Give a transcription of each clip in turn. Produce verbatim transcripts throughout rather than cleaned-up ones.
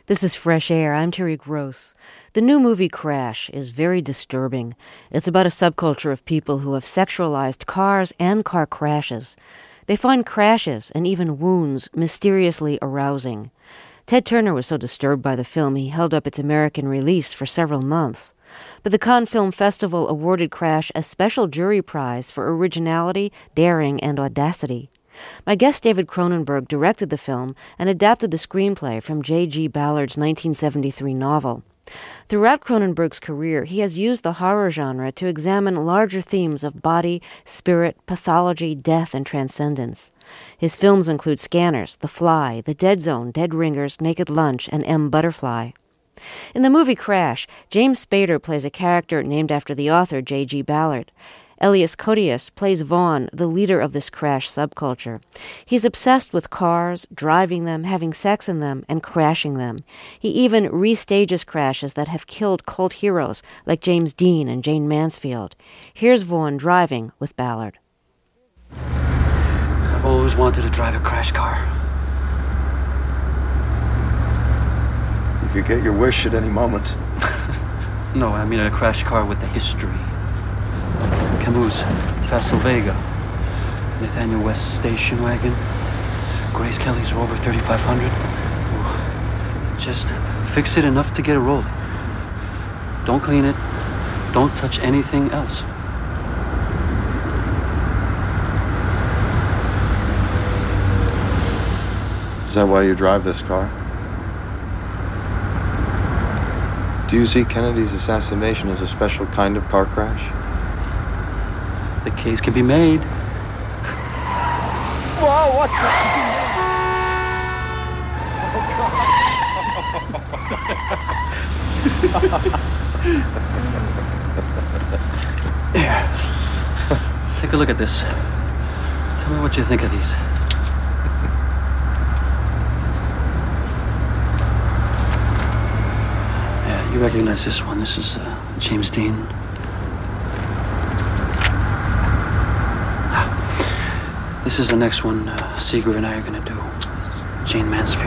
This is Fresh Air. I'm Terry Gross. The new movie Crash is very disturbing. It's about a subculture of people who have sexualized cars and car crashes. They find crashes and even wounds mysteriously arousing. Ted Turner was so disturbed by the film he held up its American release for several months. But the Cannes Film Festival awarded Crash a special jury prize for originality, daring, and audacity. My guest David Cronenberg directed the film and adapted the screenplay from J G Ballard's nineteen seventy-three novel. Throughout Cronenberg's career, he has used the horror genre to examine larger themes of body, spirit, pathology, death, and transcendence. His films include Scanners, The Fly, The Dead Zone, Dead Ringers, Naked Lunch, and M. Butterfly. In the movie Crash, James Spader plays a character named after the author J G Ballard. Elias Koteas plays Vaughn, the leader of this crash subculture. He's obsessed with cars, driving them, having sex in them, and crashing them. He even restages crashes that have killed cult heroes like James Dean and Jane Mansfield. Here's Vaughn driving with Ballard. I've always wanted to drive a crash car. You could get your wish at any moment. No, I mean a crash car with the history. Camus, Fassel Vega, Nathaniel West's station wagon, Grace Kelly's Rover thirty-five hundred. Ooh, just fix it enough to get it rolling. Don't clean it. Don't touch anything else. Is that why you drive this car? Do you see Kennedy's assassination as a special kind of car crash? The case can be made. Whoa, what the... Here. Take a look at this. Tell me what you think of these. Yeah, you recognize this one. This is uh, James Dean. This is the next one uh, Seeger and I are going to do. Jane Mansfield.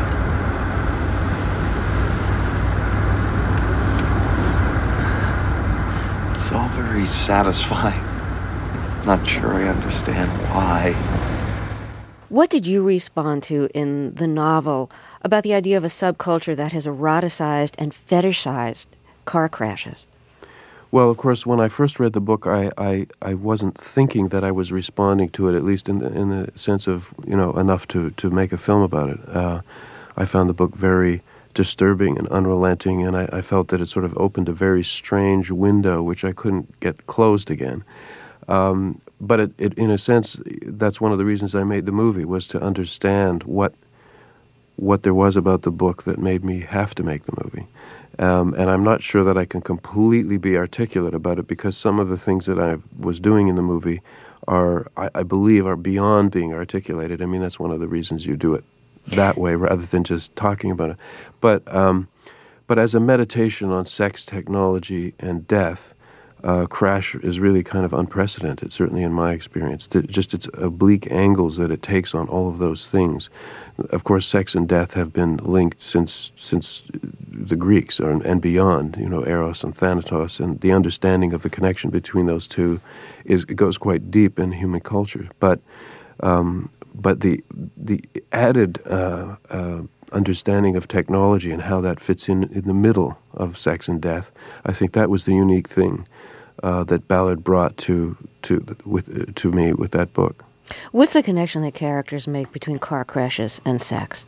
It's all very satisfying. Not sure I understand why. What did you respond to in the novel about the idea of a subculture that has eroticized and fetishized car crashes? Well, of course, when I first read the book, I, I, I wasn't thinking that I was responding to it, at least in the, in the sense of, you know, enough to, to make a film about it. Uh, I found the book very disturbing and unrelenting, and I, I felt that it sort of opened a very strange window, which I couldn't get closed again. Um, but it, it, in a sense, that's one of the reasons I made the movie, was to understand what what there was about the book that made me have to make the movie. Um, and I'm not sure that I can completely be articulate about it, because some of the things that I was doing in the movie are, I, I believe, are beyond being articulated. I mean, that's one of the reasons you do it that way rather than just talking about it. But, um, but as a meditation on sex, technology, and death, uh, Crash is really kind of unprecedented, certainly in my experience. The, just its oblique angles that it takes on all of those things. Of course, sex and death have been linked since since the Greeks or, and beyond, you know, Eros and Thanatos, and the understanding of the connection between those two is it goes quite deep in human culture. But um, but the the added uh, uh, understanding of technology and how that fits in in the middle of sex and death, I think that was the unique thing uh, that Ballard brought to to with uh, to me with that book. What's the connection that characters make between car crashes and sex?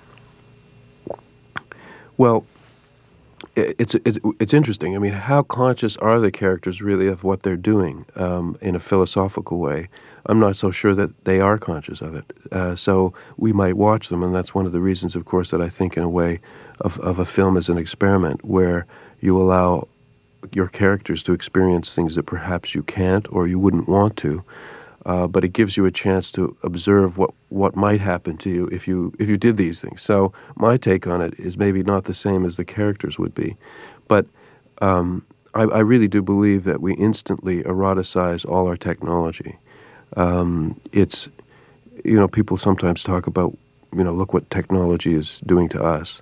Well, it's it's it's interesting. I mean, how conscious are the characters really of what they're doing um, in a philosophical way? I'm not so sure that they are conscious of it. Uh, so we might watch them, and that's one of the reasons, of course, that I think in a way of, of a film as an experiment where you allow your characters to experience things that perhaps you can't or you wouldn't want to. Uh, but it gives you a chance to observe what, what might happen to you if you if you did these things. So my take on it is maybe not the same as the characters would be. But um, I, I really do believe that we instantly eroticize all our technology. Um, it's, you know, people sometimes talk about, you know, look what technology is doing to us.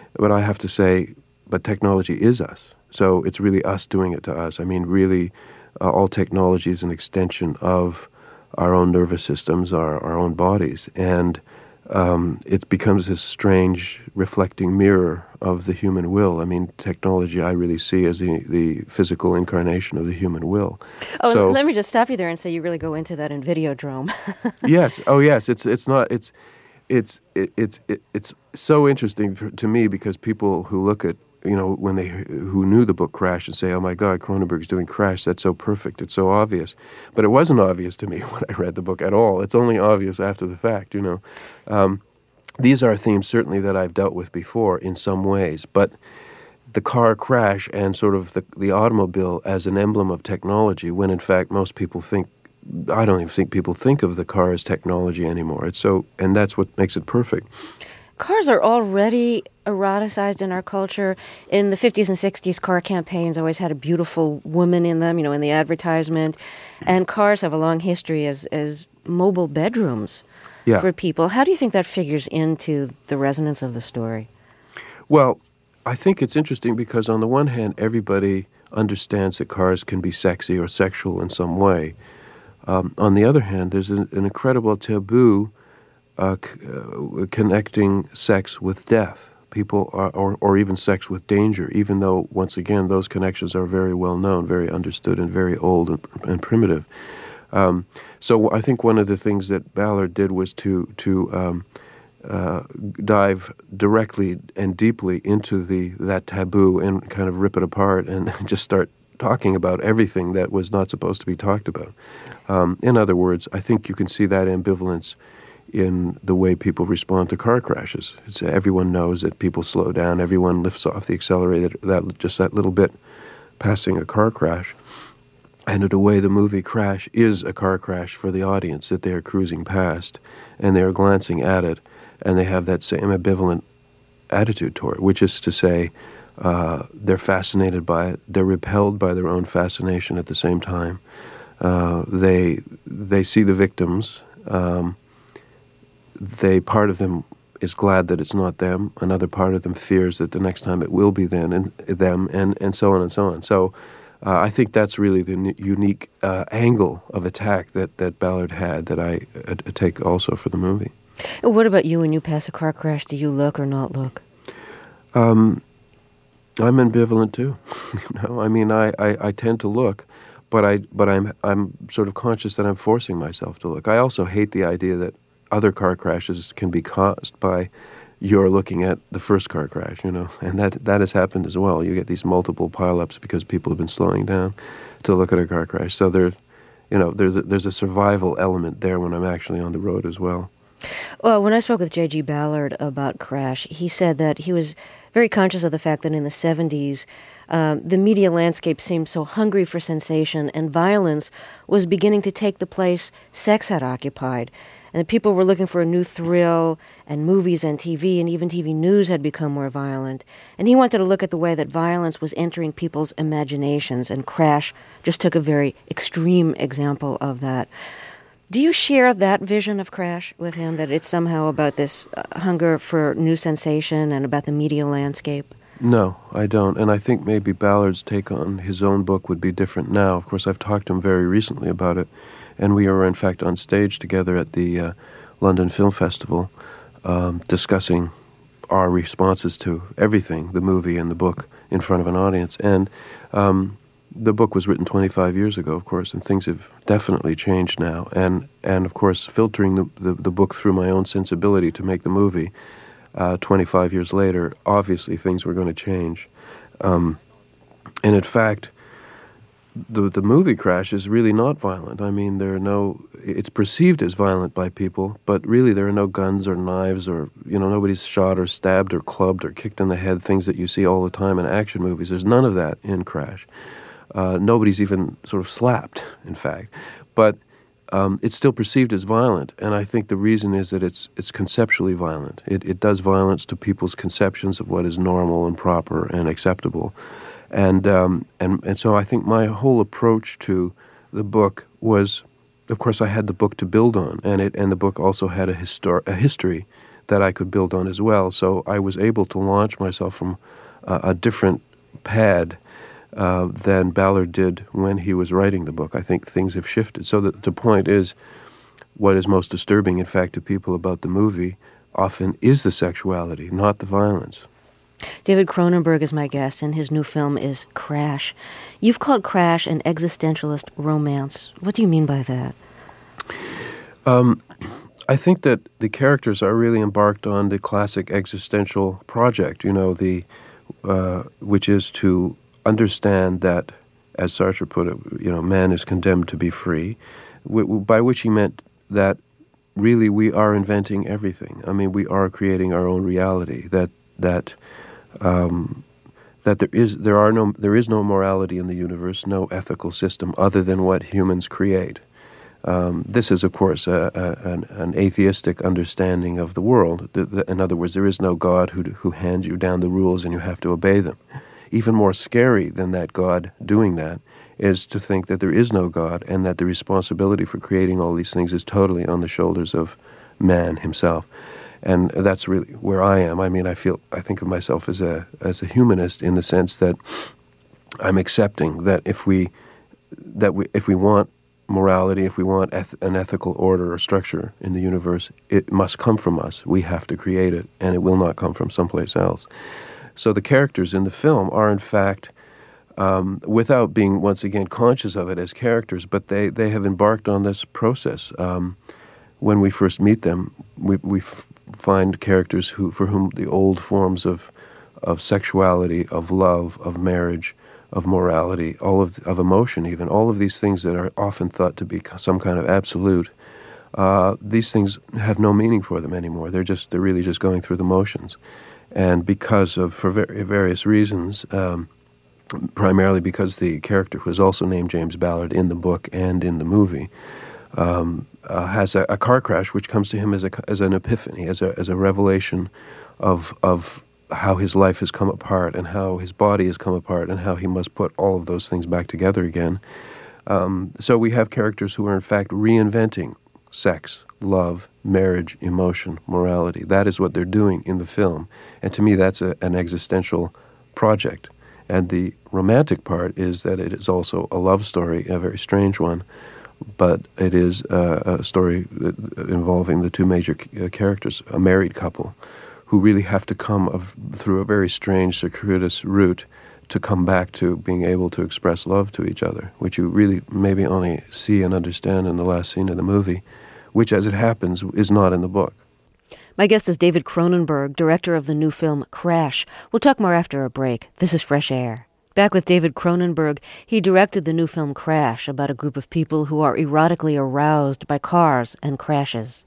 but I have to say, but technology is us. So it's really us doing it to us. I mean, really, uh, all technology is an extension of our own nervous systems, our, our own bodies. And um, it becomes this strange reflecting mirror of the human will. I mean, technology I really see as the, the physical incarnation of the human will. Oh, so, let me just stop you there and say you really go into that in Videodrome. Yes. Oh, yes. It's it's not. It's it's it, it's it, it's so interesting for, to me because people who look at you know when they who knew the book Crash and say, "Oh my God, Cronenberg's doing Crash. That's so perfect. It's so obvious." But it wasn't obvious to me when I read the book at all. It's only obvious after the fact. You know, um, these are themes certainly that I've dealt with before in some ways, but the car crash and sort of the the automobile as an emblem of technology, when in fact most people think. I don't even think people think of the car as technology anymore. It's so, and that's what makes it perfect. Cars are already eroticized in our culture. In the fifties and sixties, car campaigns always had a beautiful woman in them, you know, in the advertisement. And cars have a long history as, as mobile bedrooms yeah. for people. How do you think that figures into the resonance of the story? Well, I think it's interesting because on the one hand, everybody understands that cars can be sexy or sexual in some way. Um, on the other hand, there's an, an incredible taboo uh, c- uh, connecting sex with death. People are, or, or even sex with danger, even though, once again, those connections are very well known, very understood, and very old and, and primitive. Um, so I think one of the things that Ballard did was to to um, uh, dive directly and deeply into the that taboo and kind of rip it apart and just start talking about everything that was not supposed to be talked about. Um, in other words, I think you can see that ambivalence in the way people respond to car crashes. It's, everyone knows that people slow down. Everyone lifts off the accelerator, that just that little bit passing a car crash. And in a way, the movie Crash is a car crash for the audience, that they are cruising past and they are glancing at it and they have that same ambivalent attitude toward it, which is to say, Uh, they're fascinated by it. They're repelled by their own fascination at the same time. Uh, they they see the victims. Um, they part of them is glad that it's not them. Another part of them fears that the next time it will be them, and them, and, and so on and so on. So, uh, I think that's really the n- unique uh, angle of attack that, that Ballard had that I uh, take also for the movie. What about you when you pass a car crash? Do you look or not look? Um. I'm ambivalent too. you know, I mean, I, I, I tend to look, but I but I'm I'm sort of conscious that I'm forcing myself to look. I also hate the idea that other car crashes can be caused by your looking at the first car crash. You know, and that that has happened as well. You get these multiple pileups because people have been slowing down to look at a car crash. So there's, you know, there's a, there's a survival element there when I'm actually on the road as well. Well, when I spoke with J G Ballard about Crash, he said that he was very conscious of the fact that in the seventies, um, the media landscape seemed so hungry for sensation, and violence was beginning to take the place sex had occupied. And people were looking for a new thrill, and movies and T V and even T V news had become more violent. And he wanted to look at the way that violence was entering people's imaginations, and Crash just took a very extreme example of that. Do you share that vision of Crash with him, that it's somehow about this uh, hunger for new sensation and about the media landscape? No, I don't. And I think maybe Ballard's take on his own book would be different now. Of course, I've talked to him very recently about it, and we were, in fact, on stage together at the uh, London Film Festival um, discussing our responses to everything, the movie and the book, in front of an audience. And um, the book was written twenty-five years ago, of course, and things have definitely changed now. And, and of course, filtering the, the, the book through my own sensibility to make the movie, uh, twenty-five years later, obviously things were going to change. Um, and in fact, the the movie Crash is really not violent. I mean, there are no, it's perceived as violent by people, but really there are no guns or knives or, you know, nobody's shot or stabbed or clubbed or kicked in the head, things that you see all the time in action movies. There's none of that in Crash. Uh, nobody's even sort of slapped, in fact. But um, it's still perceived as violent, and I think the reason is that it's it's conceptually violent. It, it does violence to people's conceptions of what is normal and proper and acceptable. And, um, and, and so I think my whole approach to the book was, of course, I had the book to build on, and it and the book also had a, histor- a history that I could build on as well. So I was able to launch myself from uh, a different pad uh, than Ballard did when he was writing the book. I think things have shifted. So the, the point is, what is most disturbing, in fact, to people about the movie often is the sexuality, not the violence. David Cronenberg is my guest, and his new film is Crash. You've called Crash an existentialist romance. What do you mean by that? Um, I think that the characters are really embarked on the classic existential project, you know, the uh, which is to understand that, as Sartre put it, you know, man is condemned to be free, w- w- by which he meant that really we are inventing everything. I mean, we are creating our own reality. That that um, that there is there are no there is no morality in the universe, no ethical system other than what humans create. Um, this is, of course, a, a, an, an atheistic understanding of the world. The, the, in other words, there is no God who who hands you down the rules and you have to obey them. Even more scary than that God doing that is to think that there is no God and that the responsibility for creating all these things is totally on the shoulders of man himself. And that's really where I am. I mean, I feel I think of myself as a as a humanist in the sense that I'm accepting that if we that we if we want morality, if we want eth- an ethical order or structure in the universe, it must come from us. We have to create it, and it will not come from someplace else. So the characters in the film are, in fact, um, without being, once again, conscious of it as characters, but they, they have embarked on this process. Um, when we first meet them, we, we f- find characters who, for whom the old forms of of sexuality, of love, of marriage, of morality, all of of emotion even, all of these things that are often thought to be some kind of absolute, uh, these things have no meaning for them anymore. They're just they're really just going through the motions. And because of, for ver- various reasons, um, primarily because the character who is also named James Ballard in the book and in the movie, um, uh, has a, a car crash which comes to him as a as an epiphany, as a as a revelation of of how his life has come apart and how his body has come apart and how he must put all of those things back together again. Um, so we have characters who are in fact reinventing sex, love, marriage, emotion, morality. That is what they're doing in the film. And to me, that's a, an existential project. And the romantic part is that it is also a love story, a very strange one, but it is uh, a story involving the two major c- characters, a married couple, who really have to come of, through a very strange, circuitous route to come back to being able to express love to each other, which you really maybe only see and understand in the last scene of the movie, which, as it happens, is not in the book. My guest is David Cronenberg, director of the new film Crash. We'll talk more after a break. This is Fresh Air. Back with David Cronenberg. He directed the new film Crash, about a group of people who are erotically aroused by cars and crashes.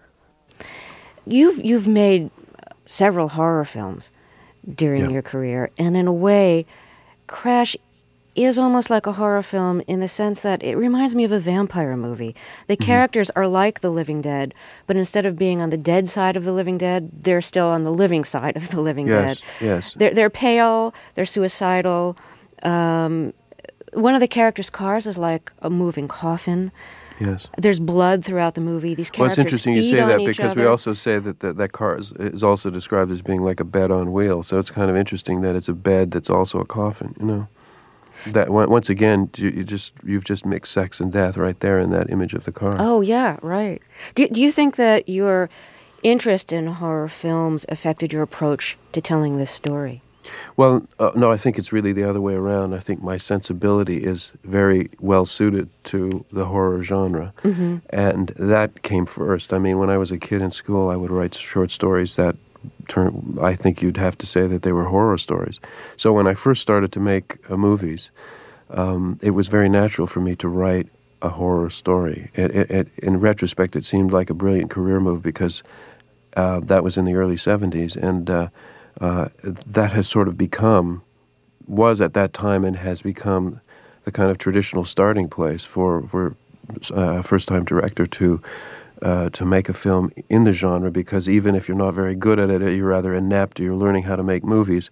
You've you've made several horror films during Yeah. your career, and in a way, Crash is almost like a horror film in the sense that it reminds me of a vampire movie. The Mm-hmm. characters are like the living dead, but instead of being on the dead side of the living dead, they're still on the living side of the living Yes, dead. yes. They're, they're pale, they're suicidal. Um, one of the characters' cars is like a moving coffin. Yes. There's blood throughout the movie. These Well, characters it's interesting you feed say on that each because we other. also say that that, that car is, is also described as being like a bed on wheels. So it's kind of interesting that it's a bed that's also a coffin, you know. That on- once again, you, you just you've just mixed sex and death right there in that image of the car. Oh, yeah, right. Do, do you think that your interest in horror films affected your approach to telling this story? Well, uh, no, I think it's really the other way around. I think my sensibility is very well suited to the horror genre, Mm-hmm. and that came first. I mean, when I was a kid in school, I would write short stories that turn. I think you'd have to say that they were horror stories. So when I first started to make uh, movies, um, it was very natural for me to write a horror story. It, it, it, in retrospect, it seemed like a brilliant career move because uh, that was in the early seventies, and uh, Uh, that has sort of become, was at that time and has become the kind of traditional starting place for, for uh, a first-time director to uh, to make a film in the genre, because even if you're not very good at it, you're rather inept, you're learning how to make movies,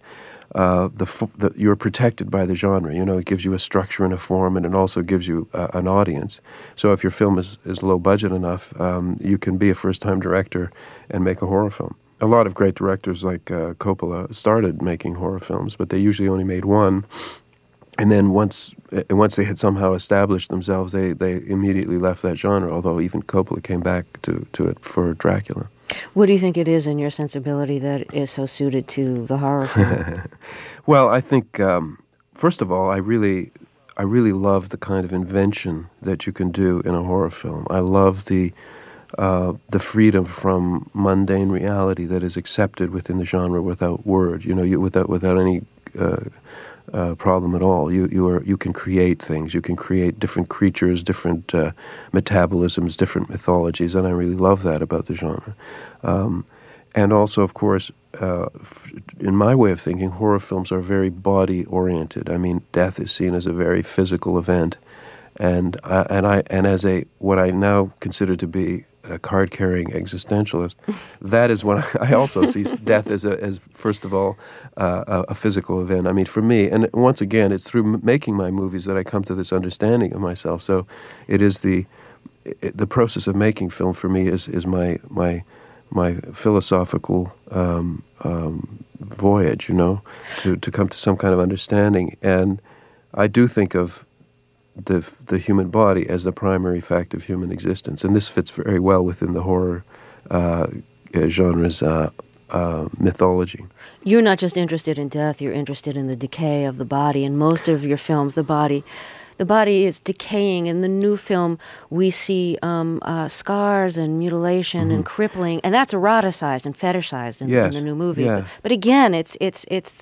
uh, the, f- the you're protected by the genre. You know, it gives you a structure and a form, and it also gives you uh, an audience. So if your film is, is low budget enough, um, you can be a first-time director and make a horror film. A lot of great directors like uh, Coppola started making horror films, but they usually only made one. And then once uh, once they had somehow established themselves, they, they immediately left that genre, although even Coppola came back to, to it for Dracula. What do you think it is in your sensibility that is so suited to the horror film? Well, I think, um, first of all, I really I really love the kind of invention that you can do in a horror film. I love the uh, the freedom from mundane reality that is accepted within the genre without word, you know, you, without without any uh, uh, problem at all. You you are you can create things. You can create different creatures, different uh, metabolisms, different mythologies, and I really love that about the genre. Um, and also, of course, uh, f- in my way of thinking, horror films are very body-oriented. I mean, death is seen as a very physical event, and I, and I and as a what I now consider to be a card-carrying existentialist, that is when I also see death as, a, as first of all, uh, a, a physical event. I mean, for me, and once again, it's through m- making my movies that I come to this understanding of myself. So it is the it, the process of making film for me is, is my my my philosophical um, um, voyage, you know, to, to come to some kind of understanding. And I do think of the the human body as the primary fact of human existence, and this fits very well within the horror uh, genre's uh, uh, mythology. You're not just interested in death; you're interested in the decay of the body. In most of your films, the body, the body is decaying. In the new film, we see um, uh, scars and mutilation mm-hmm. and crippling, and that's eroticized and fetishized in, yes. in the new movie. Yeah. But, but again, it's it's it's.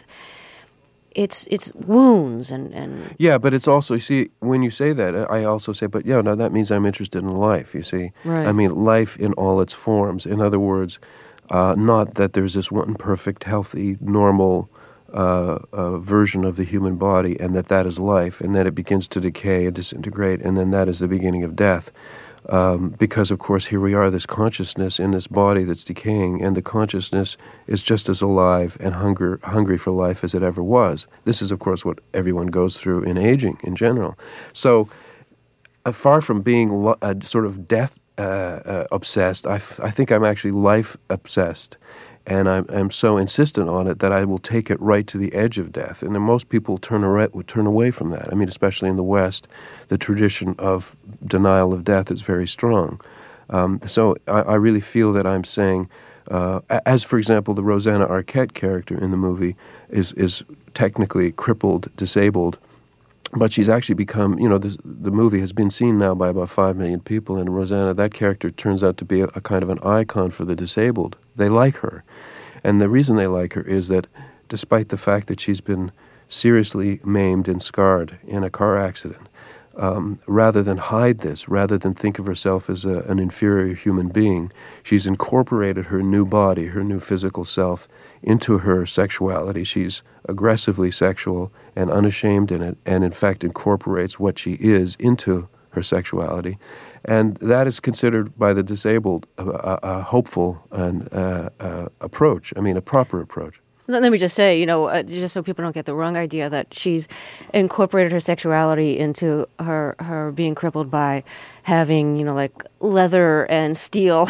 It's it's wounds and, and... Yeah, but it's also, you see, when you say that, I also say, but yeah, no, that means I'm interested in life, you see. Right. I mean, life in all its forms. In other words, uh, not that there's this one perfect, healthy, normal uh, uh, version of the human body and that that is life, and then it begins to decay and disintegrate, and then that is the beginning of death. Um, because, of course, here we are, this consciousness in this body that's decaying, and the consciousness is just as alive and hunger, hungry for life as it ever was. This is, of course, what everyone goes through in aging in general. So, uh, far from being lo- uh, sort of death uh, uh, obsessed, I, f- I think I'm actually life obsessed. And I'm, I'm so insistent on it that I will take it right to the edge of death. And then most people turn, ar- turn away from that. I mean, especially in the West, the tradition of denial of death is very strong. Um, so I, I really feel that I'm saying, uh, as for example, the Rosanna Arquette character in the movie is, is technically crippled, disabled, but she's actually become, you know, this, the movie has been seen now by about five million people, and Rosanna, that character turns out to be a, a kind of an icon for the disabled. They like her. And the reason they like her is that despite the fact that she's been seriously maimed and scarred in a car accident, um, rather than hide this, rather than think of herself as a, an inferior human being, she's incorporated her new body, her new physical self, into her sexuality. She's aggressively sexual and unashamed in it, and in fact incorporates what she is into her sexuality. And that is considered by the disabled a, a, a hopeful and uh, uh, approach, I mean a proper approach. Let me just say, you know, uh, just so people don't get the wrong idea that she's incorporated her sexuality into her, her being crippled by having, you know, like leather and steel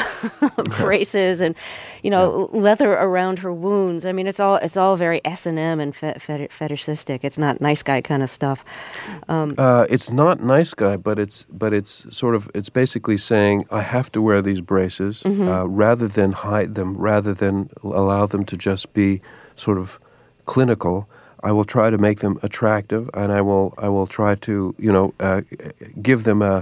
braces and, you know, yeah. leather around her wounds. I mean, it's all it's all very S and M and fet- fet- fetishistic. It's not nice guy kind of stuff. Um, uh, it's not nice guy, but it's but it's sort of it's basically saying I have to wear these braces mm-hmm. uh, rather than hide them, rather than allow them to just be sort of clinical. I will try to make them attractive, and I will I will try to you know uh, give them a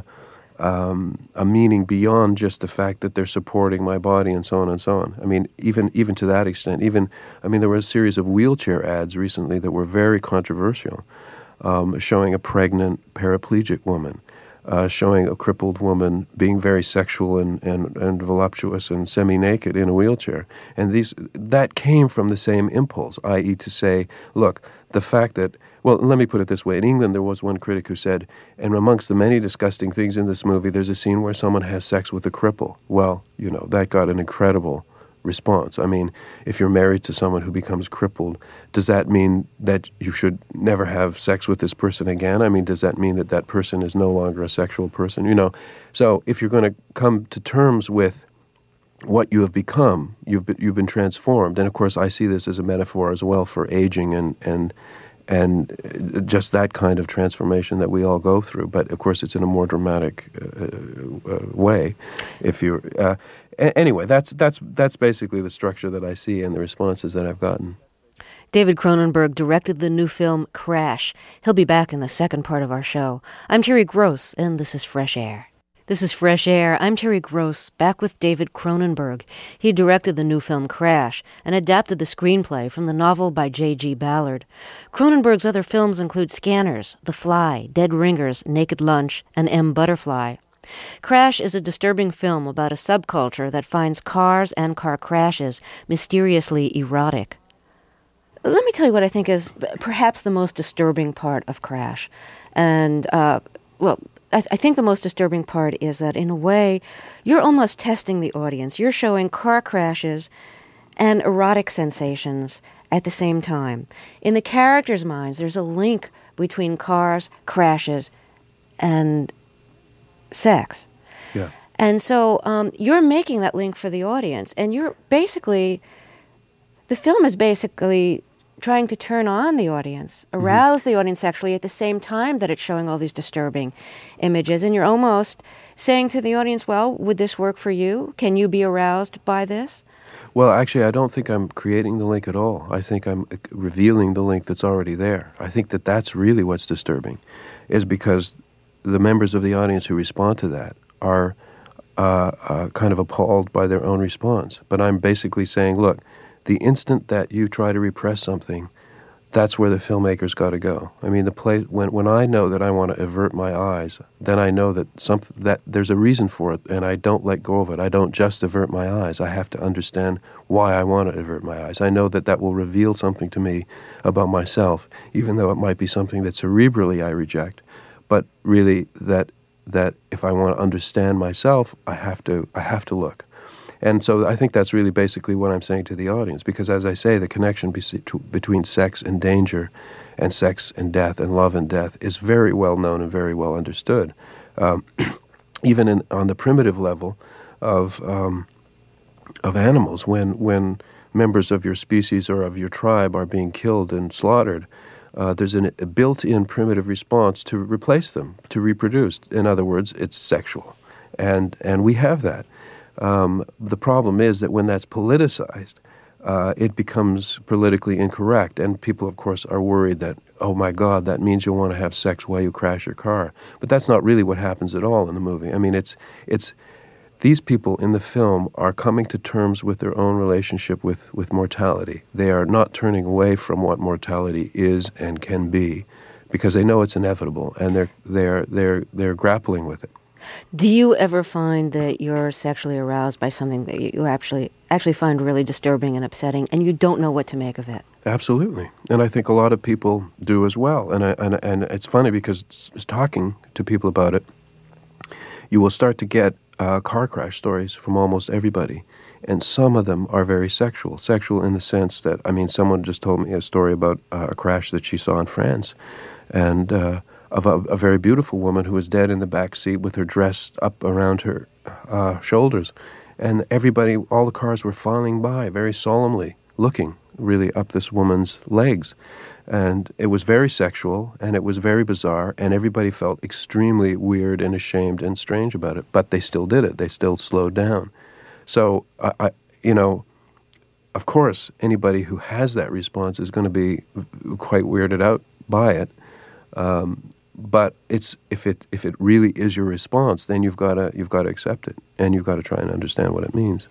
um, a meaning beyond just the fact that they're supporting my body and so on and so on. I mean, even even to that extent. Even I mean, there were a series of wheelchair ads recently that were very controversial, um, showing a pregnant paraplegic woman. Uh, showing a crippled woman being very sexual and, and, and voluptuous and semi-naked in a wheelchair. And these that came from the same impulse, that is to say, look, the fact that, well, let me put it this way. In England, there was one critic who said, and amongst the many disgusting things in this movie, there's a scene where someone has sex with a cripple. Well, you know, that got an incredible response. I mean, if you're married to someone who becomes crippled, does that mean that you should never have sex with this person again? I mean, does that mean that that person is no longer a sexual person? You know, so if you're going to come to terms with what you have become, you've been, you've been transformed. And of course, I see this as a metaphor as well for aging and and and just that kind of transformation that we all go through. But of course, it's in a more dramatic uh, uh, way. If you're uh, a- anyway, that's that's that's basically the structure that I see and the responses that I've gotten. David Cronenberg directed the new film Crash. He'll be back in the second part of our show. I'm Terry Gross, and this is Fresh Air. This is Fresh Air. I'm Terry Gross, back with David Cronenberg. He directed the new film Crash and adapted the screenplay from the novel by J G Ballard. Cronenberg's other films include Scanners, The Fly, Dead Ringers, Naked Lunch, and M. Butterfly. Crash is a disturbing film about a subculture that finds cars and car crashes mysteriously erotic. Let me tell you what I think is perhaps the most disturbing part of Crash. And, uh, well... I, th- I think the most disturbing part is that, in a way, you're almost testing the audience. You're showing car crashes and erotic sensations at the same time. In the characters' minds, there's a link between cars, crashes, and sex. Yeah. And so um, you're making that link for the audience, and you're basically, the film is basically trying to turn on the audience, arouse mm-hmm. the audience sexually at the same time that it's showing all these disturbing images. And you're almost saying to the audience, well, would this work for you? Can you be aroused by this? Well, actually, I don't think I'm creating the link at all. I think I'm revealing the link that's already there. I think that that's really what's disturbing, is because the members of the audience who respond to that are uh, uh, kind of appalled by their own response. But I'm basically saying, look, the instant that you try to repress something, that's where the filmmaker's got to go. I mean, the play when when I know that I want to avert my eyes, then I know that some that there's a reason for it, and I don't let go of it. I don't just avert my eyes. I have to understand why I want to avert my eyes. I know that that will reveal something to me about myself, even though it might be something that cerebrally I reject. But really, that that if I want to understand myself, I have to I have to look. And so I think that's really basically what I'm saying to the audience, because as I say, the connection be- to, between sex and danger and sex and death and love and death is very well known and very well understood. Um, even in, on the primitive level of um, of animals, when, when members of your species or of your tribe are being killed and slaughtered, uh, there's an, a built-in primitive response to replace them, to reproduce. In other words, it's sexual. And and we have that. Um, the problem is that when that's politicized, uh, it becomes politically incorrect. And people, of course, are worried that, oh, my God, that means you'll want to have sex while you crash your car. But that's not really what happens at all in the movie. I mean, it's it's these people in the film are coming to terms with their own relationship with, with mortality. They are not turning away from what mortality is and can be because they know it's inevitable, and they're they're they're they're grappling with it. Do you ever find that you're sexually aroused by something that you actually actually find really disturbing and upsetting, and you don't know what to make of it? Absolutely, and I think a lot of people do as well. And I, and and it's funny because talking to people about it, you will start to get uh, car crash stories from almost everybody, and some of them are very sexual. Sexual in the sense that, I mean, someone just told me a story about uh, a crash that she saw in France, and. Uh, of a, a very beautiful woman who was dead in the back seat with her dress up around her uh, shoulders. And everybody, all the cars were filing by very solemnly, looking really up this woman's legs. And it was very sexual, and it was very bizarre, and everybody felt extremely weird and ashamed and strange about it. But they still did it. They still slowed down. So, I, I you know, of course, anybody who has that response is going to be quite weirded out by it. Um, But it's if it if it really is your response, then you've got to you've got to accept it, and you've got to try and understand what it means.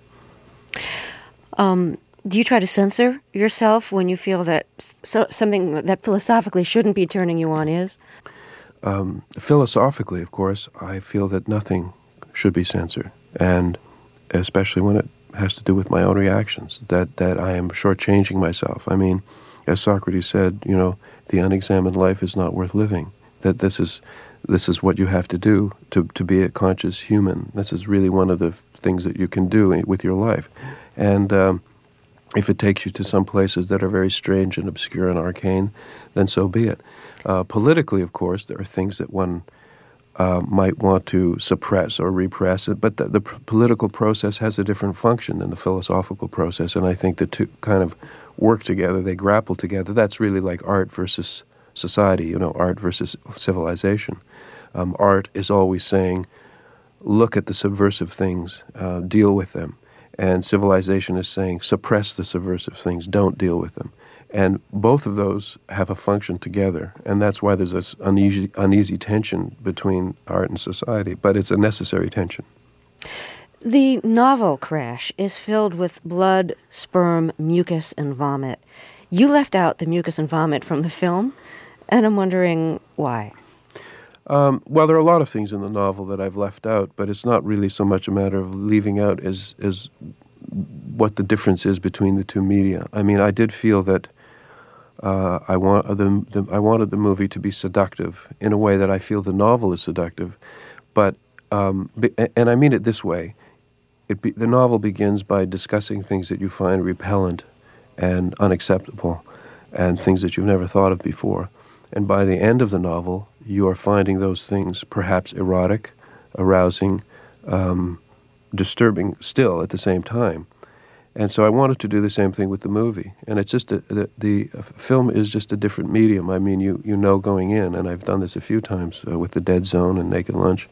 Um, do you try to censor yourself when you feel that so, something that philosophically shouldn't be turning you on is? Um, philosophically, of course, I feel that nothing should be censored, and especially when it has to do with my own reactions. That that I am shortchanging myself. I mean, as Socrates said, you know, the unexamined life is not worth living. That this is this is what you have to do to, to be a conscious human. This is really one of the things that you can do with your life. And um, if it takes you to some places that are very strange and obscure and arcane, then so be it. Uh, politically, of course, there are things that one uh, might want to suppress or repress, but the, the p- political process has a different function than the philosophical process, and I think the two kind of work together, they grapple together. That's really like art versus society, you know, art versus civilization. Um, art is always saying, look at the subversive things, uh, deal with them. And civilization is saying, suppress the subversive things, don't deal with them. And both of those have a function together, and that's why there's this uneasy, uneasy tension between art and society, but it's a necessary tension. The novel Crash is filled with blood, sperm, mucus, and vomit. You left out the mucus and vomit from the film, and I'm wondering why. Um, well, there are a lot of things in the novel that I've left out, but it's not really so much a matter of leaving out as, as what the difference is between the two media. I mean, I did feel that uh, I, want, uh, the, the, I wanted the movie to be seductive in a way that I feel the novel is seductive. But, um, be, and I mean it this way, it be, the novel begins by discussing things that you find repellent and unacceptable and things that you've never thought of before. And by the end of the novel, you are finding those things perhaps erotic, arousing, um, disturbing still at the same time. And so I wanted to do the same thing with the movie. And it's just, a, the, the film is just a different medium. I mean, you, you know going in, and I've done this a few times uh, with The Dead Zone and Naked Lunch,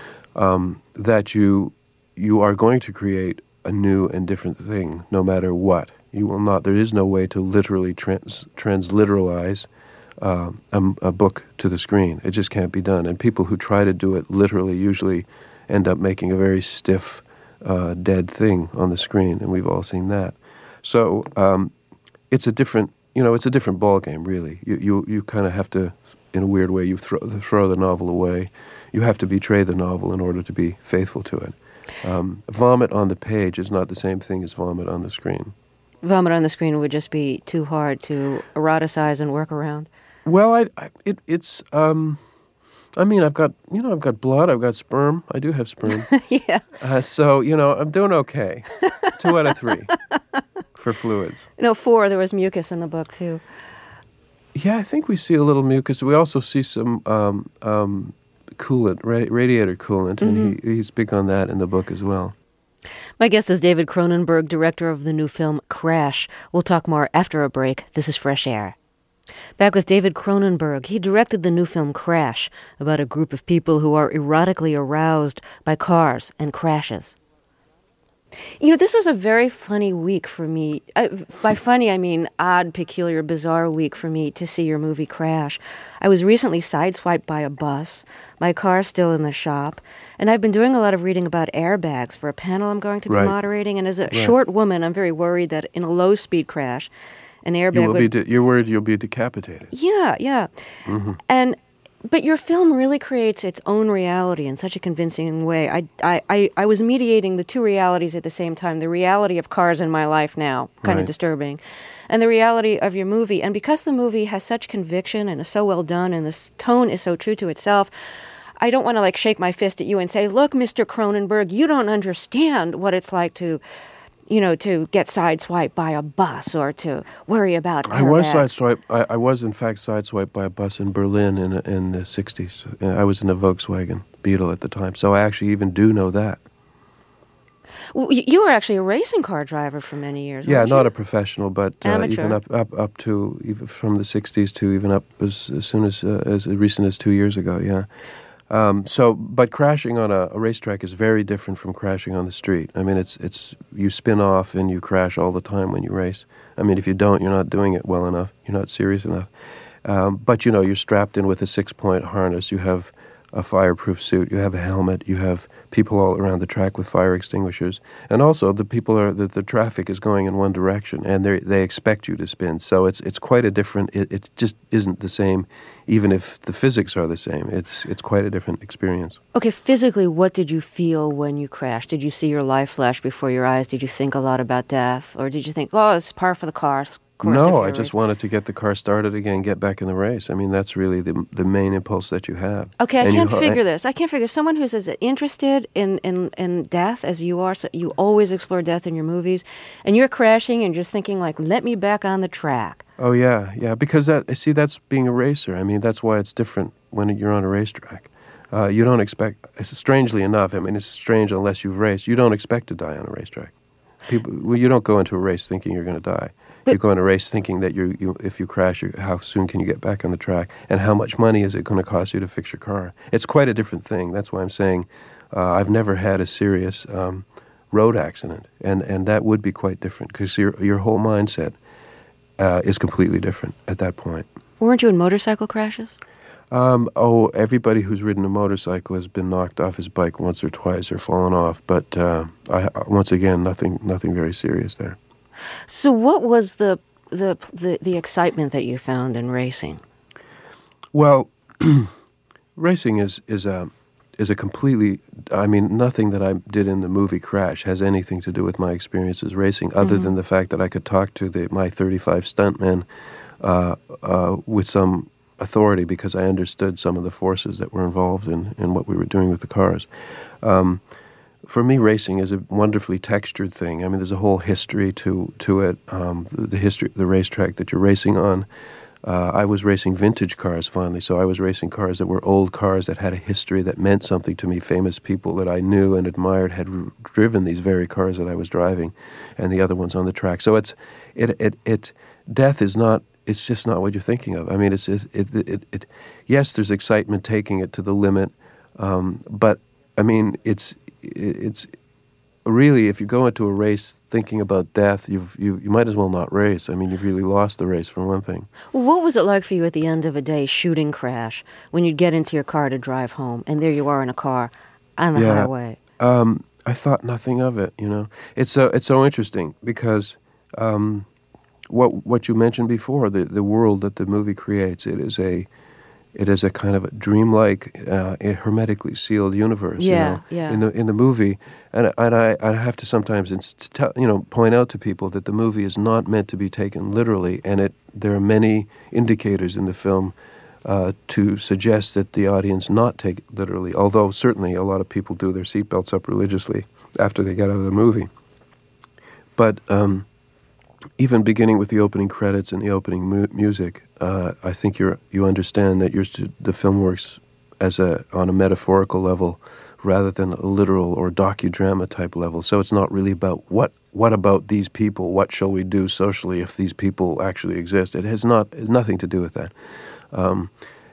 um, that you you are going to create a new and different thing no matter what. You will not, there is no way to literally trans, transliteralize Uh, a, a book to the screen. It just can't be done. And people who try to do it literally usually end up making a very stiff, uh, dead thing on the screen, and we've all seen that. So um, it's a different, you know, it's a different ballgame, really. You you, you kind of have to, in a weird way, you throw, throw the novel away. You have to betray the novel in order to be faithful to it. Um, vomit on the page is not the same thing as vomit on the screen. Vomit on the screen would just be too hard to eroticize and work around. Well, I, I it, it's, um, I mean, I've got, you know, I've got blood, I've got sperm. I do have sperm. Yeah. Uh, so, you know, I'm doing okay. Two out of three for fluids. No, four, there was mucus in the book, too. Yeah, I think we see a little mucus. We also see some um, um, coolant, ra- radiator coolant, mm-hmm. and he, he's big on that in the book as well. My guest is David Cronenberg, director of the new film Crash. We'll talk more after a break. This is Fresh Air. Back with David Cronenberg. He directed the new film Crash, about a group of people who are erotically aroused by cars and crashes. You know, this is a very funny week for me. Uh, by funny, I mean odd, peculiar, bizarre week for me to see your movie Crash. I was recently sideswiped by a bus. My car's still in the shop. And I've been doing a lot of reading about airbags for a panel I'm going to be right. moderating. And as a right. short woman, I'm very worried that in a low-speed crash, an airbag you will would... be de- you're worried you'll be decapitated. Yeah, yeah. Mm-hmm. And but your film really creates its own reality in such a convincing way. I, I, I, I was mediating the two realities at the same time, the reality of cars in my life now, kind right. of disturbing, and the reality of your movie. And because the movie has such conviction and is so well done and this tone is so true to itself, I don't want to like shake my fist at you and say, look, Mister Cronenberg, you don't understand what it's like to... you know, to get sideswiped by a bus or to worry about airbags. I was sideswiped. I, I was, in fact, sideswiped by a bus in Berlin in in the sixties. I was in a Volkswagen Beetle at the time, so I actually even do know that. Well, you were actually a racing car driver for many years, Yeah, weren't not you? a professional, but uh, even up, up up to, even from the sixties to even up as, as soon as, uh, as recent as two years ago, yeah. Um, so, but crashing on a, a racetrack is very different from crashing on the street. I mean, it's it's you spin off and you crash all the time when you race. I mean, if you don't, you're not doing it well enough. You're not serious enough. Um, but, you know, you're strapped in with a six-point harness. You have a fireproof suit. You have a helmet. You have people all around the track with fire extinguishers. And also, the people are the, the traffic is going in one direction, and they they expect you to spin. So it's it's quite a different. It, it just isn't the same, even if the physics are the same. It's it's quite a different experience. Okay, physically, what did you feel when you crashed? Did you see your life flash before your eyes? Did you think a lot about death, or did you think, "Oh, it's par for the course, course. if No, you're I a just racer. wanted to get the car started again, get back in the race. I mean, that's really the the main impulse that you have. Okay, I And can't you, figure this. I can't figure someone who's as interested in, in, in death as you are. So you always explore death in your movies, and you're crashing and just thinking like, "Let me back on the track." Oh yeah, yeah. Because that, see, that's being a racer. I mean, that's why it's different when you're on a racetrack. Uh, you don't expect. Strangely enough, I mean, it's strange unless you've raced. You don't expect to die on a racetrack. People, well, you don't go into a race thinking you're going to die. But- you go into a race thinking that you, you if you crash, you, how soon can you get back on the track, and how much money is it going to cost you to fix your car? It's quite a different thing. That's why I'm saying uh, I've never had a serious um, road accident, and, and that would be quite different because your your whole mindset uh, is completely different at that point. Weren't you in motorcycle crashes? Um, oh, everybody who's ridden a motorcycle has been knocked off his bike once or twice or fallen off, but uh, I, once again, nothing, nothing very serious there. So what was the the the, the excitement that you found in racing? Well, racing is is a is a completely. I mean, nothing that I did in the movie Crash has anything to do with my experiences racing, other Mm-hmm. than the fact that I could talk to the, my thirty-five stuntmen uh, uh, with some authority because I understood some of the forces that were involved in, in what we were doing with the cars. Um, for me, racing is a wonderfully textured thing. I mean, there's a whole history to to it. Um, the, the history, the racetrack that you're racing on. Uh, I was racing vintage cars finally, so I was racing cars that were old cars that had a history that meant something to me. Famous people that I knew and admired had r- driven these very cars that I was driving, and the other ones on the track. So it's it it it death is not. It's just not what you're thinking of. I mean, it's it it it. it yes, there's excitement taking it to the limit, um, but I mean, it's it's really, if you go into a race thinking about death, you've you you might as well not race. I mean, you've really lost the race for one thing. Well, what was it like for you at the end of a day shooting Crash when you'd get into your car to drive home, and there you are in a car on the Yeah. highway? Um, I thought nothing of it. You know, it's so it's so interesting because um, what what you mentioned before, the the world that the movie creates, it is a it is a kind of a dreamlike, uh, a hermetically sealed universe. Yeah, you know, yeah. In the in the movie, and and I I have to sometimes inst- tell, you know point out to people that the movie is not meant to be taken literally, and it there are many indicators in the film uh, to suggest that the audience not take it literally. Although certainly a lot of people do their seatbelts up religiously after they get out of the movie, but. Um, Even beginning with the opening credits and the opening mu- music, uh, I think you you understand that you're st- the film works as a on a metaphorical level rather than a literal or docudrama type level. So it's not really about what what about these people? What shall we do socially if these people actually exist? It has not has nothing to do with that. Um,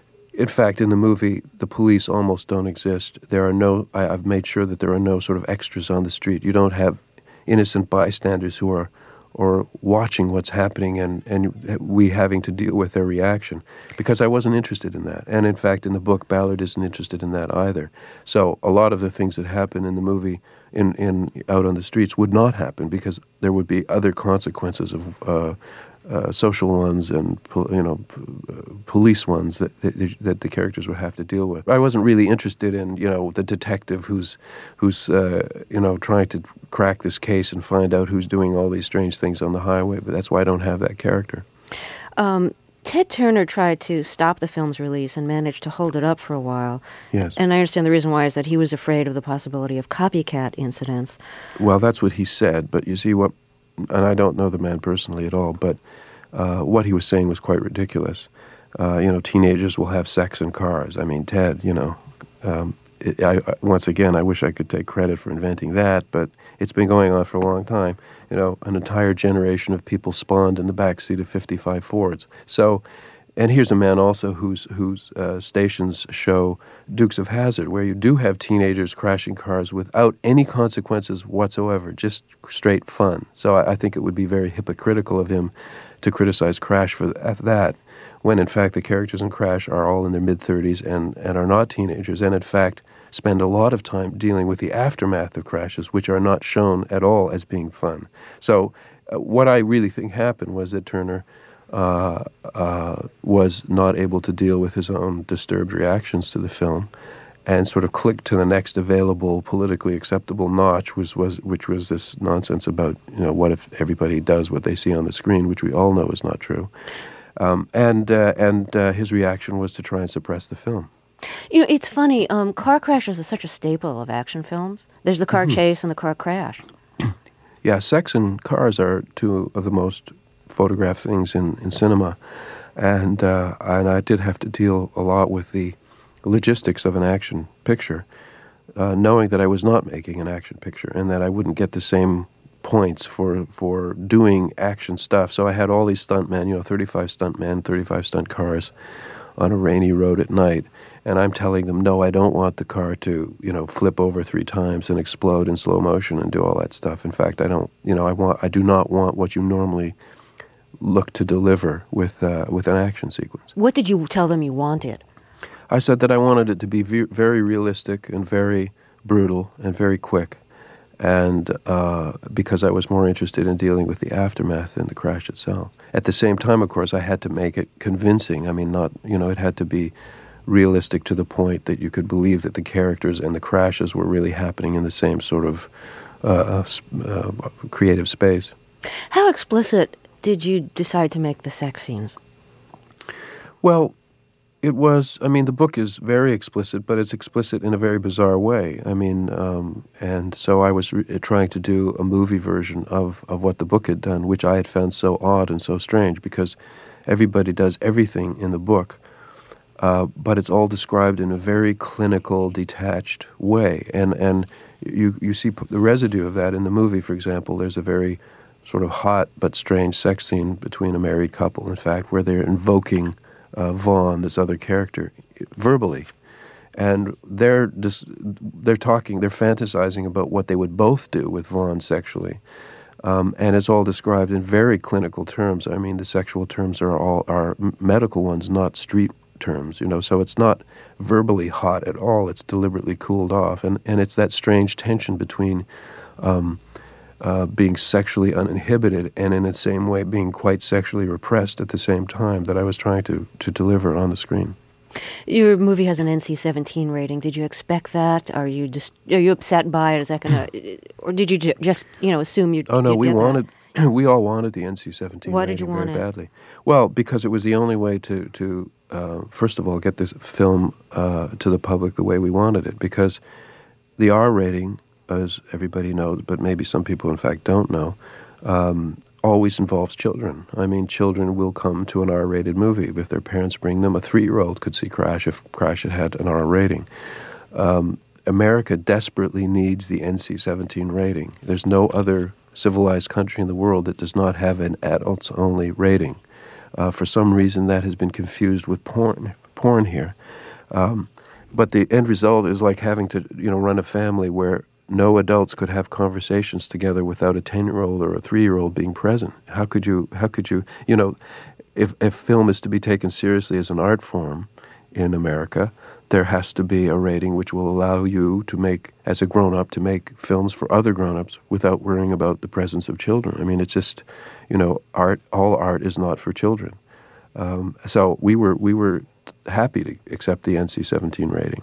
in fact, in the movie, the police almost don't exist. There are no. I, I've made sure that there are no sort of extras on the street. You don't have innocent bystanders who are. Or watching what's happening and, and we having to deal with their reaction. Because I wasn't interested in that. And in fact, in the book, Ballard isn't interested in that either. So a lot of the things that happen in the movie in, in out on the streets would not happen because there would be other consequences of uh, uh, social ones and po- you know p- uh, police ones that, that that the characters would have to deal with. I wasn't really interested in you know the detective who's who's uh, you know trying to crack this case and find out who's doing all these strange things on the highway. But that's why I don't have that character. Um, Ted Turner tried to stop the film's release and managed to hold it up for a while. Yes. And I understand the reason why is that he was afraid of the possibility of copycat incidents. Well, that's what he said. But you see what, and I don't know the man personally at all, but uh, what he was saying was quite ridiculous. Uh, you know, teenagers will have sex in cars. I mean, Ted, you know, um, it, I, I, once again, I wish I could take credit for inventing that, but it's been going on for a long time. You know, an entire generation of people spawned in the backseat of fifty-five Fords. So, and here's a man also whose whose uh, stations show Dukes of Hazzard, where you do have teenagers crashing cars without any consequences whatsoever, just straight fun. So I, I think it would be very hypocritical of him to criticize Crash for th- that, when in fact the characters in Crash are all in their mid-thirties and, and are not teenagers, and in fact spend a lot of time dealing with the aftermath of crashes, which are not shown at all as being fun. So uh, what I really think happened was that Turner uh, uh, was not able to deal with his own disturbed reactions to the film, and sort of clicked to the next available politically acceptable notch, was, was which was this nonsense about, you know, what if everybody does what they see on the screen, which we all know is not true. Um, and uh, and uh, his reaction was to try and suppress the film. You know, it's funny. Um, car crashes are such a staple of action films. There's the car mm-hmm. chase and the car crash. Yeah, sex and cars are two of the most photographed things in, in cinema. And uh, and I did have to deal a lot with the logistics of an action picture, uh, knowing that I was not making an action picture and that I wouldn't get the same points for for doing action stuff. So I had all these stuntmen, you know, thirty-five stuntmen, thirty-five stunt cars on a rainy road at night. And I'm telling them, no, I don't want the car to, you know, flip over three times and explode in slow motion and do all that stuff. In fact, I don't, you know, I want, I do not want what you normally look to deliver with uh, with an action sequence. What did you tell them you wanted? I said that I wanted it to be ve- very realistic and very brutal and very quick, and uh, because I was more interested in dealing with the aftermath than the crash itself. At the same time, of course, I had to make it convincing. I mean, not, you know, it had to be realistic to the point that you could believe that the characters and the crashes were really happening in the same sort of uh, uh, creative space. How explicit did you decide to make the sex scenes? Well, it was, I mean, the book is very explicit, but it's explicit in a very bizarre way. I mean, um, and so I was re- trying to do a movie version of, of what the book had done, which I had found so odd and so strange, because everybody does everything in the book, uh, but it's all described in a very clinical, detached way. And, and you, you see p- the residue of that in the movie, for example. There's a very sort of hot but strange sex scene between a married couple, in fact, where they're invoking uh, Vaughn, this other character, verbally. And they're just, they're talking, they're fantasizing about what they would both do with Vaughn sexually. Um, and it's all described in very clinical terms. I mean, the sexual terms are all are medical ones, not street terms, you know. So it's not verbally hot at all. It's deliberately cooled off. And, and it's that strange tension between um, Uh, being sexually uninhibited and in the same way being quite sexually repressed at the same time that I was trying to, to deliver on the screen. Your movie has an N C seventeen rating. Did you expect that? Are you just are you upset by it? Is that gonna, or did you ju- just you know assume you'd? Oh no, you'd we get wanted that? we all wanted the N C seventeen Why rating did you very want it? badly. Well, because it was the only way to to uh, first of all get this film uh, to the public the way we wanted it, because the R rating, as everybody knows, but maybe some people in fact don't know, um, always involves children. I mean, children will come to an R-rated movie if their parents bring them. A three-year-old could see Crash if Crash had had an R rating. Um, America desperately needs the N C seventeen rating. There's no other civilized country in the world that does not have an adults-only rating. Uh, for some reason, that has been confused with porn, porn here. Um, but the end result is like having to, you know, run a family where no adults could have conversations together without a ten-year-old or a three-year-old being present. How could you, how could you, you know, if, if film is to be taken seriously as an art form in America, there has to be a rating which will allow you to make, as a grown-up, to make films for other grown-ups without worrying about the presence of children. I mean, it's just, you know, art, all art is not for children. Um, so we were, we were happy to accept the N C seventeen rating.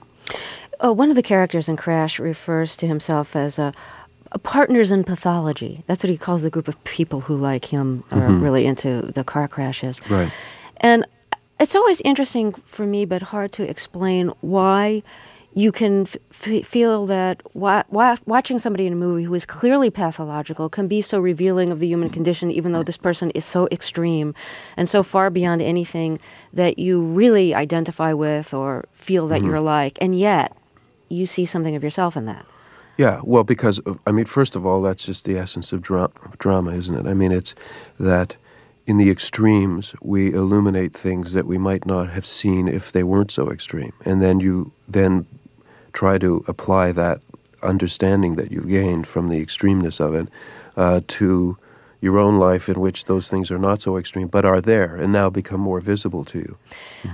Uh, one of the characters in Crash refers to himself as a, a partners in pathology. That's what he calls the group of people who, like him, are mm-hmm. really into the car crashes. Right. And it's always interesting for me, but hard to explain why you can f- feel that wa- wa- watching somebody in a movie who is clearly pathological can be so revealing of the human condition, even though this person is so extreme and so far beyond anything that you really identify with or feel that mm-hmm. you're like, and yet you see something of yourself in that. Yeah, well, because, I mean, first of all, that's just the essence of dra- drama, isn't it? I mean, it's that in the extremes, we illuminate things that we might not have seen if they weren't so extreme. And then you then try to apply that understanding that you've gained from the extremeness of it uh, to your own life in which those things are not so extreme, but are there and now become more visible to you. Mm-hmm.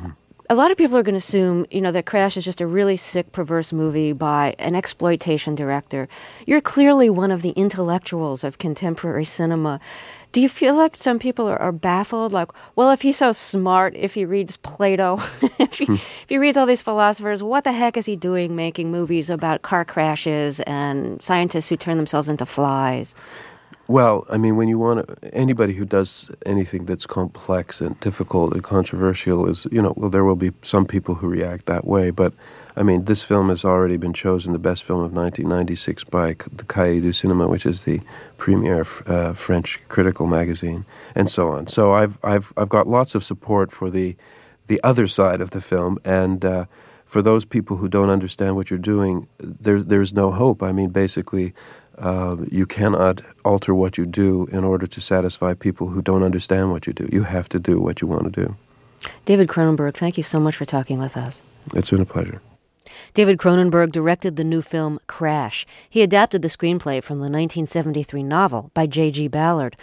A lot of people are going to assume, you know, that Crash is just a really sick, perverse movie by an exploitation director. You're clearly one of the intellectuals of contemporary cinema. Do you feel like some people are, are baffled? Like, well, if he's so smart, if he reads Plato, if, he, if he reads all these philosophers, what the heck is he doing making movies about car crashes and scientists who turn themselves into flies? Well, I mean, when you want to, anybody who does anything that's complex and difficult and controversial is, you know, well, there will be some people who react that way. But, I mean, this film has already been chosen the best film of nineteen ninety-six by the Cahiers du Cinéma, which is the premier uh, French critical magazine, and so on. So I've I've I've got lots of support for the the other side of the film, and uh, for those people who don't understand what you're doing, there there's no hope. I mean, basically. Uh, you cannot alter what you do in order to satisfy people who don't understand what you do. You have to do what you want to do. David Cronenberg, thank you so much for talking with us. It's been a pleasure. David Cronenberg directed the new film Crash. He adapted the screenplay from the nineteen seventy-three novel by J G Ballard.